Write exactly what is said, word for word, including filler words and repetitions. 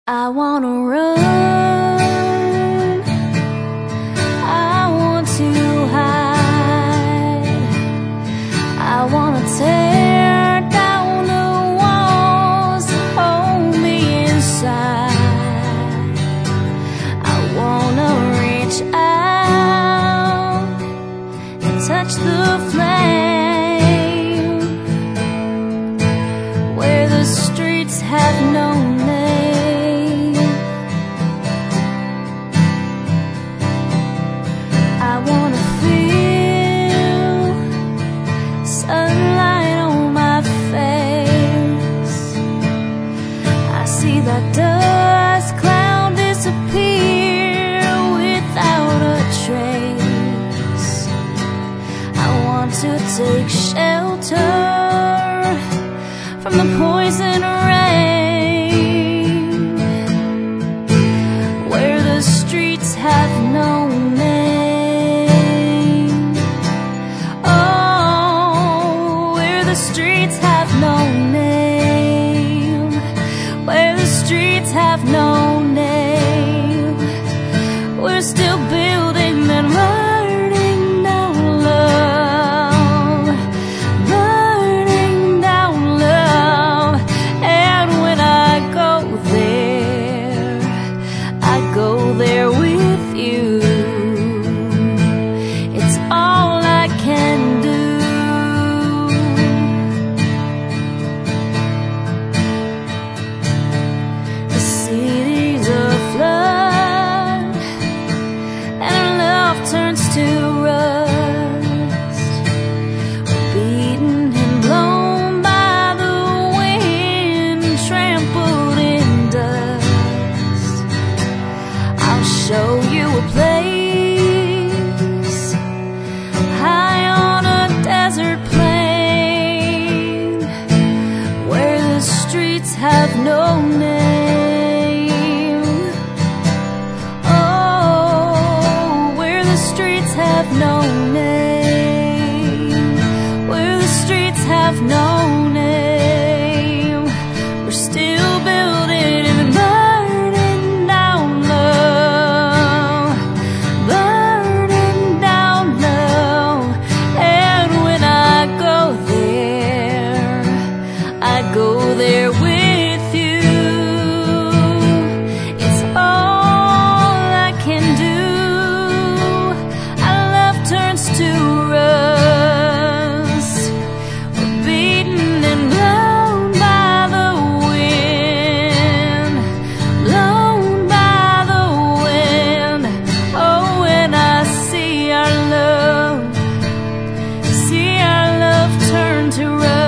I wanna run, I want to hide, I wanna tear down the walls that hold me inside. I wanna reach out and touch the flame where the streets have no name. I wanna feel sunlight on my face. I see that dust cloud disappear without a trace. I want to take shelter from the poison rain where the streets have no name. The streets have no name, where the streets have no name. We're still building and burning down love, burning down love. And when I go there, I go there with you. It's all I can do. Cities aflood, and our love turns to rust. We're beaten and blown by the wind, trampled in dust. I'll show you a place high on a desert plain where the streets have no name. Have no name, where the streets have no name. We're still building and burning down love, burning down love. And when I go there, I go there with you. It's all I can do. Turns to rust. We're beaten and blown by the wind, blown by the wind. Oh, when I see our love, see our love turn to rust.